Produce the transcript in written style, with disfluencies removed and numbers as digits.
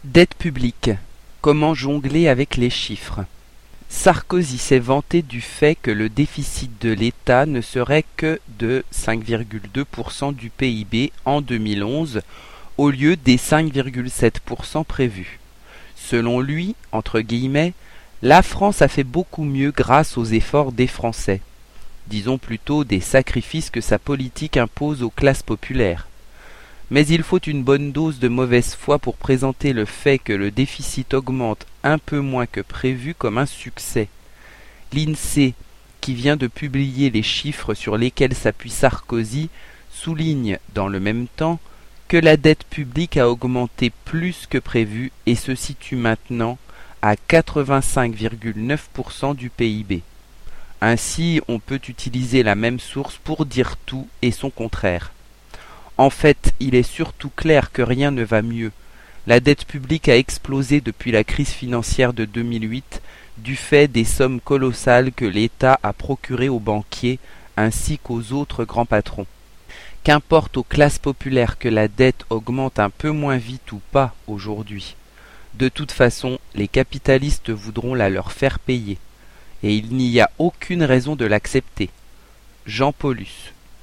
Dette publique. Comment jongler avec les chiffres? Sarkozy s'est vanté du fait que le déficit de l'État ne serait que de 5,2% du PIB en 2011 au lieu des 5,7% prévus. Selon lui, entre guillemets, la France a fait beaucoup mieux grâce aux efforts des Français. Disons plutôt des sacrifices que sa politique impose aux classes populaires. Mais il faut une bonne dose de mauvaise foi pour présenter le fait que le déficit augmente un peu moins que prévu comme un succès. L'INSEE, qui vient de publier les chiffres sur lesquels s'appuie Sarkozy, souligne dans le même temps que la dette publique a augmenté plus que prévu et se situe maintenant à 85,9% du PIB. Ainsi, on peut utiliser la même source pour dire tout et son contraire. En fait, il est surtout clair que rien ne va mieux. La dette publique a explosé depuis la crise financière de 2008 du fait des sommes colossales que l'État a procurées aux banquiers ainsi qu'aux autres grands patrons. Qu'importe aux classes populaires que la dette augmente un peu moins vite ou pas aujourd'hui. De toute façon, les capitalistes voudront la leur faire payer. Et il n'y a aucune raison de l'accepter. Jean Paulus.